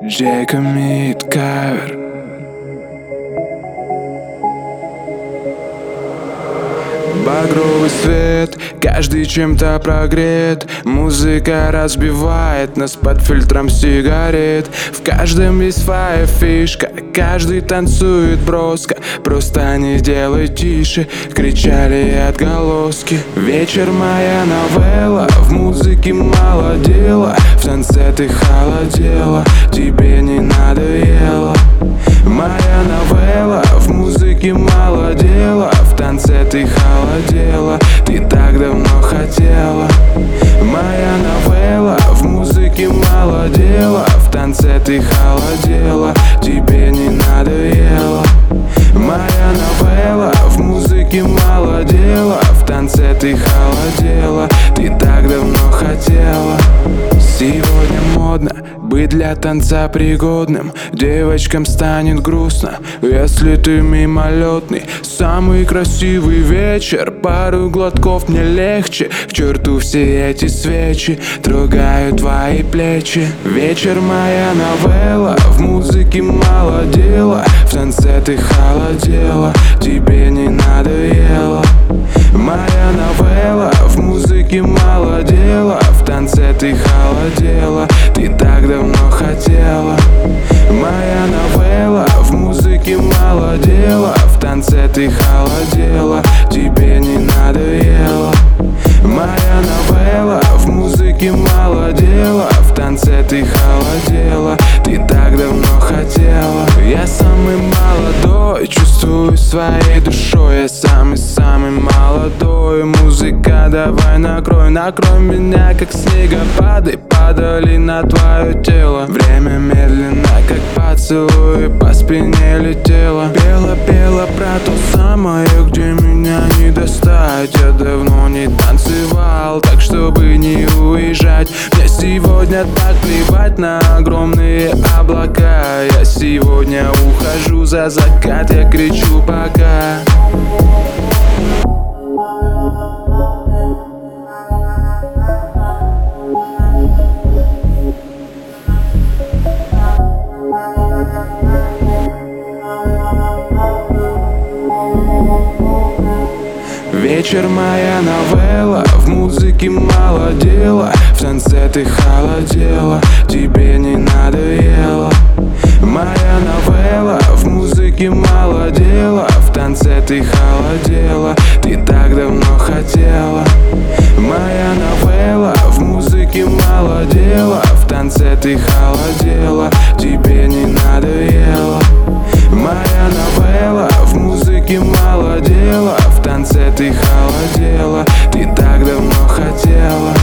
Жека Мид кавер. Багровый свет, каждый чем-то прогрет. Музыка разбивает нас под фильтром сигарет. В каждом есть своя фишка, каждый танцует броско. Просто не делай тише, кричали отголоски. Вечер моя новелла, в музыке мало дела. В танце ты холодела, тебе не надоело. Моя новелла, в музыке мало дела. В танце ты холодела, ты так давно хотела. Моя новелла, в музыке мало дела. В танце ты холодела, тебе не надоело. Моя новелла, в музыке мало дела. В танце ты холодела, ты так давно хотела. Сегодня модно быть для танца пригодным. Девочкам станет грустно, если ты мимолетный. Самый красивый вечер, пару глотков мне легче. К черту все эти свечи, трогают твои плечи. Вечер моя новелла, в музыке мало дела. В танце ты холодела, тебе не надоело. Моя новелла, в музыке мало дела. В танце ты холодела, ты так давно хотела. Моя новелла, в музыке мало дела. В танце ты холодела, тебе не надоело. Моя новелла, в музыке мало дела. В танце ты холодела, ты так давно хотела. Я самый молодой, чувствую своей душой. Я самый-самый молодой. Музыка, давай накрой, накрой меня, как снегопады падали на твое тело. Время медленно, как поцелуй, по спине летело. Пела про то самое, где меня не достать. Я давно не танцевал, так чтобы не уезжать. Мне сегодня так плевать на огромные облака. Я сегодня ухожу за закат, я кричу пока. Вечер моя новелла, в музыке мало дела. В танце ты холодела, тебе не надоело. Моя новелла, в музыке мало дела. В танце ты холодела, ты так давно хотела. Моя новелла, в музыке мало дела. В танце ты холодела, тебе не надоело. Моя новелла, в музыке мало дела. В танце ты холодела, ты так давно хотела.